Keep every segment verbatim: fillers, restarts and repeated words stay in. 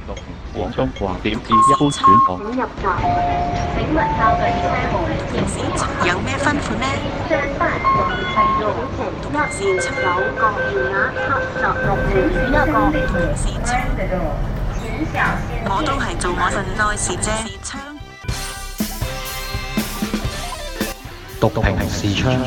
黃中華點至一般選項。 入閘。請勿靠近車門。 有咩吩咐呢？ 上八環係路程一二九個電額七十六點一個。 我都係做我份內事啫。 讀屏視窗。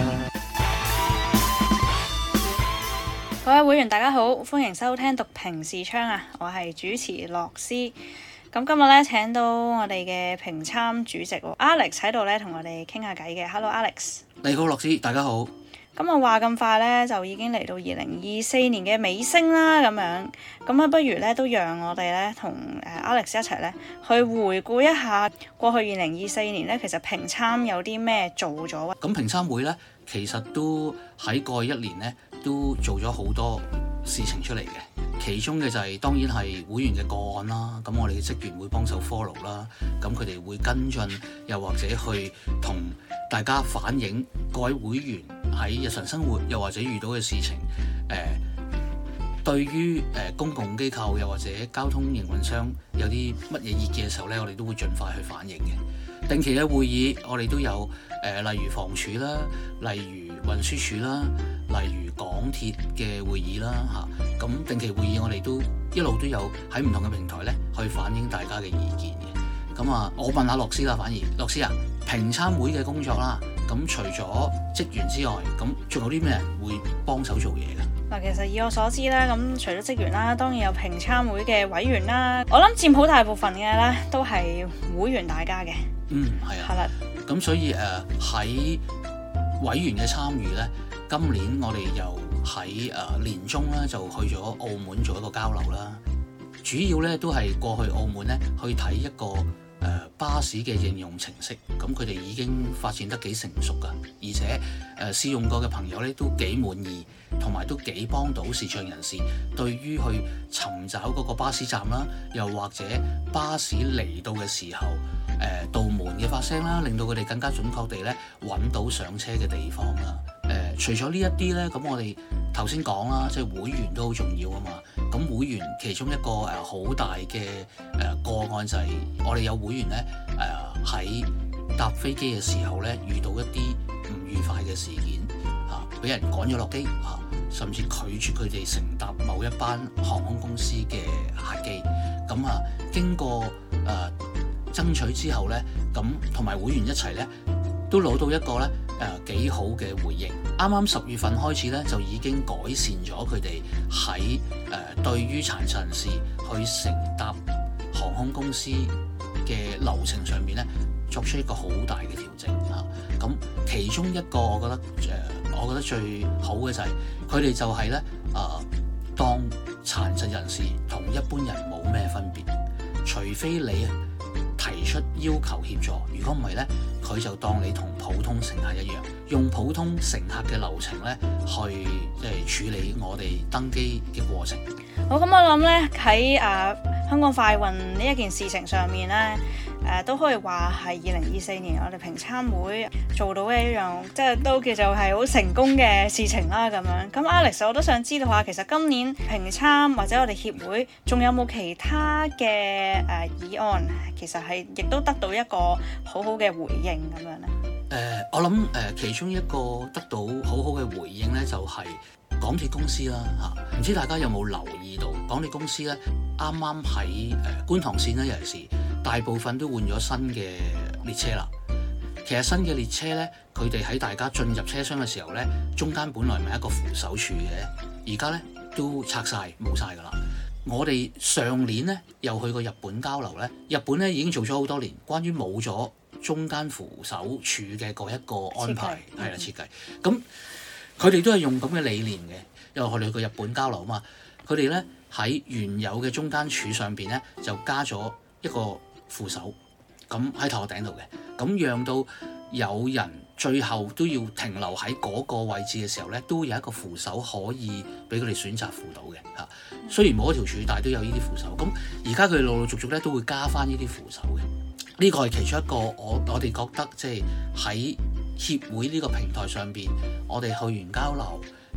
各位會員大家好，歡迎收聽讀屏視窗啊！我係主持樂師。咁今日咧請到我哋嘅評參主席 Alex 喺度咧，同我哋傾下偈嘅。Hello Alex， 你好樂師，大家好。 咁我話咁快咧，就已經嚟到二零二四年嘅尾聲啦，咁樣咁啊，不如咧都讓我哋咧同誒 Alex 一齊咧去回顧一下過去二零二四年咧，其實評參有啲咩做咗？ 咁評參會咧，其實都喺過去一年咧都做咗好多事情出嚟嘅，其中嘅就係、是、當然係會員嘅個案啦。咁我哋嘅職員會幫手 follow 啦，咁佢哋會跟進，又或者去同大家反映各位會員喺日常生活又或者遇到嘅事情。誒、呃，對於誒、呃、公共機構又或者交通營運商有啲乜嘢意見嘅時候咧，我哋都會盡快去反映嘅。定期嘅會議我哋都有誒、呃，例如房署啦，例如運輸署啦，例如港鐵嘅會議啦嚇。咁、啊、定期會議我哋都一路都有喺唔同嘅平台咧去反映大家嘅意見嘅。咁啊，我問下樂師啦，反而樂師啊，評參會嘅工作啦，咁除咗職員之外，咁仲有啲咩人會幫手做嘢㗎？ 嗱，其實以我所知咧，咁除咗職員啦，當然有評參會嘅委員啦，我諗佔好大部分嘅咧都係會員大家嘅。 嗯，係啊。係啦。咁所以誒喺、呃、委員嘅參與咧，今年我哋又喺誒、呃、年中咧就去咗澳門做一個交流啦。主要咧都係過去澳門咧去睇一個誒、呃、巴士嘅應用程式，咁佢哋已經發展得幾成熟㗎，而且誒、呃、試用過嘅朋友咧都幾滿意，同埋都幾幫到視障人士對於去尋找嗰個巴士站啦，又或者巴士嚟到嘅時候，誒、呃、道門嘅發聲啦，令到佢哋更加準確地咧揾到上車嘅地方啦。誒、呃，除咗呢一啲咧，咁我哋頭先講啦，即係會員都好重要啊嘛。咁會員其中一個誒好、呃、大嘅誒、呃、個案就係我哋有會員咧誒喺搭飛機嘅時候咧遇到一啲唔愉快嘅事件嚇，俾、啊、人趕咗落機嚇，甚至拒絕佢哋乘搭某一班航空公司嘅客機。咁啊，經過誒、呃、爭取之後咧，咁同埋會員一齊咧都攞到一個咧誒幾好嘅回應。啱啱十月份開始咧，就已經改善咗佢哋喺誒對於殘疾人士去乘搭航空公司嘅流程上面咧，作出一個好大嘅調整嚇。咁、啊、其中一個我覺得誒、呃，我覺得最好嘅就係佢哋就係咧誒，當殘疾人士同一般人冇咩分別，除非你提出要求協助，如果唔係咧，佢就當你同普通乘客一樣，用普通乘客嘅流程咧去即係處理我哋登機嘅過程。 好，咁我諗咧喺誒香港快運呢一件事情上面咧，誒、呃、都可以話係二零二四年我哋評參會做到嘅一樣，即係都叫做係好成功嘅事情啦。咁樣，咁 Alex 我都想知道下，其實今年評參或者我哋協會仲有冇其他嘅誒、呃、議案，其實係亦都得到一個好好嘅回應咁樣咧？ 誒、呃，我諗誒、呃，其中一個得到好好嘅回應咧，就係、是、港鐵公司啦嚇。唔知大家有冇留意到，港鐵公司咧啱啱喺誒觀塘線咧，尤其是大部分都換咗新嘅列車啦。其實新嘅列車咧，佢哋喺大家進入車廂嘅時候咧，中間本來咪一個扶手柱嘅，而家咧都拆晒冇晒㗎啦。我哋上年咧又去過日本交流咧，日本咧已經做咗好多年關於冇咗中間扶手柱嘅嗰一個安排係啦設計。咁佢哋都係用咁嘅理念嘅，因為我哋去過日本交流啊嘛。佢哋咧喺原有嘅中間柱上邊咧就加咗一個扶手，咁喺頭殼頂度嘅，咁讓到有人最後都要停留喺嗰個位置嘅時候咧，都有一個扶手可以俾佢哋選擇扶到嘅嚇。雖然冇一條柱，但係都有呢啲扶手。咁而家佢哋陸陸續續咧都會加翻呢啲扶手嘅。呢個係其中一個我我哋覺得即係喺協會呢個平台上邊，我哋去完交流，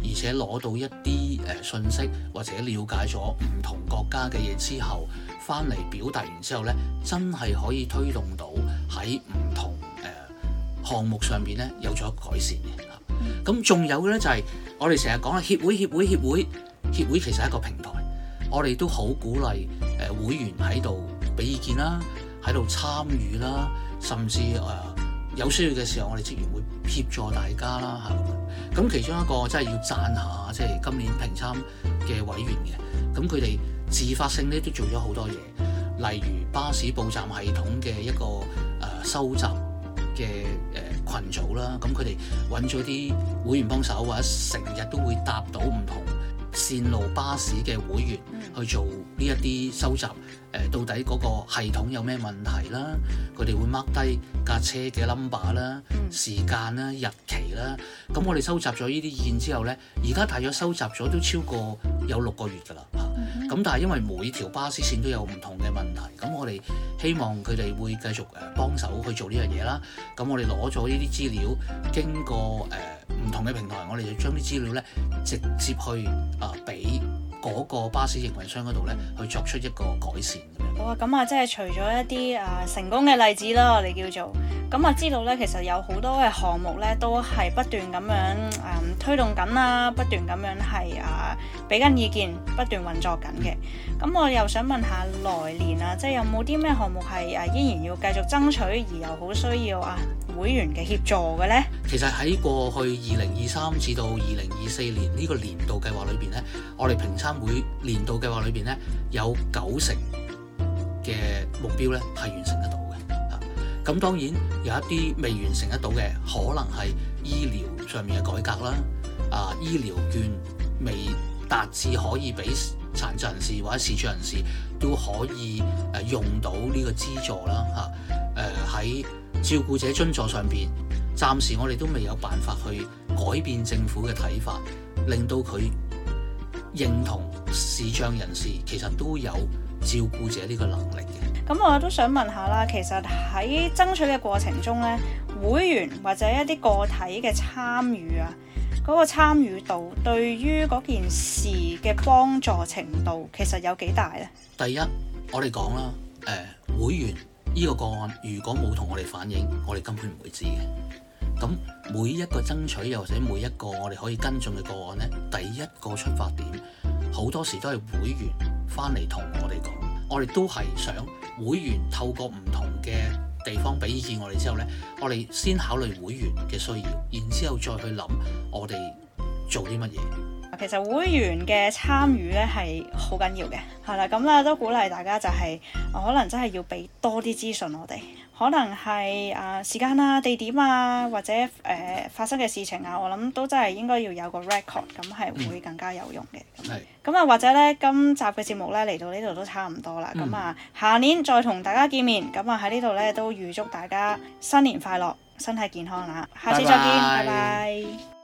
而且攞到一啲誒、呃、信息或者了解咗唔同國家嘅嘢之後，翻嚟表達完之後呢，真係可以推動到喺唔同誒、呃、項目上邊呢有咗改善嘅。咁仲有嘅呢，就係、是、我哋成日講啦，協會協會協會協會其實係一個平台，我哋都好鼓勵誒、呃、會員喺度俾意見啦，喺度參與啦，甚至誒、呃、有需要嘅時候，我哋職員會協助大家啦嚇。咁其中一個真係要讚下，即係今年評參嘅委員嘅，咁佢哋自發性咧都做咗好多嘢，例如巴士報站系統嘅一個誒、呃、收集嘅誒、呃、群組啦，咁佢哋揾咗啲會員幫手，或者成日都會搭到唔同線路巴士嘅會員去做呢一啲收集。誒、呃、到底嗰個系統有咩問題啦？佢哋會 mark 低架車嘅 number 啦、時間啦、日期啦。咁我哋收集咗呢啲意見之後呢，而家大約收集咗都超過有六個月㗎啦。咁、嗯、但係因為每條巴士線都有唔同嘅問題，咁我哋希望佢哋會繼續誒幫手去做呢樣嘢啦。咁我哋攞咗呢啲資料，經過誒唔、呃、同嘅平台，我哋就將啲資料呢直接去啊俾嗰個巴士營運商嗰度呢去作出一個改善。 好啊，咁啊，即係除咗一啲啊成功嘅例子啦，我哋叫做咁啊，知道咧，其實有好多嘅項目咧，都係不斷咁樣誒、嗯、推動緊啦，不斷咁樣係啊俾緊意見，不斷運作緊嘅。咁我又想問下來年啊，即係有冇啲咩項目係啊依然要繼續爭取，而又好需要啊會員嘅協助嘅咧？ 其實喺過去二零二三至到二零二四年呢個年度計劃裏邊咧，我哋評參會年度計劃裏邊咧有九成嘅目標咧係完成得到嘅。咁當然有一啲未完成得到嘅，可能係醫療上面嘅改革啦，啊醫療券未達至可以俾殘疾人士或者視障人士都可以誒用到呢個資助啦嚇。誒喺照顧者津助上邊，暫時我哋都未有辦法去改變政府嘅睇法，令到佢認同視障人士其實都有照顧者呢個能力嘅。 咁我都想問下啦，其實喺爭取嘅過程中咧，會員或者一啲個體嘅參與啊，嗰個參與度對於嗰件事嘅幫助程度其實有幾大咧？第一， 我哋講啦，誒、呃、會員呢個個案如果冇同我哋反映，我哋根本唔會知嘅。咁每一個爭取又或者每一個我哋可以跟進嘅個案咧，第一個出發點好多時都係會員翻嚟同我哋講，我哋都係想會員透過唔同嘅地方俾意見我哋之後呢，我哋先考慮會員嘅需要，然之後再去諗我哋做啲乜嘢。 其實會員嘅參與咧係好緊要嘅，係啦，咁啦都鼓勵大家就係、是、可能真係要俾多啲資訊我哋，可能係啊、呃、時間啊、地點啊，或者誒、呃、發生嘅事情啊，我諗都真係應該要有個 record， 咁係會更加有用嘅。係、嗯。咁啊，或者咧今集嘅節目咧嚟到呢度都差唔多啦，咁啊、嗯、下年再同大家見面，咁啊喺呢度咧都預祝大家新年快樂，身體健康啦，下次再見，拜拜。拜拜。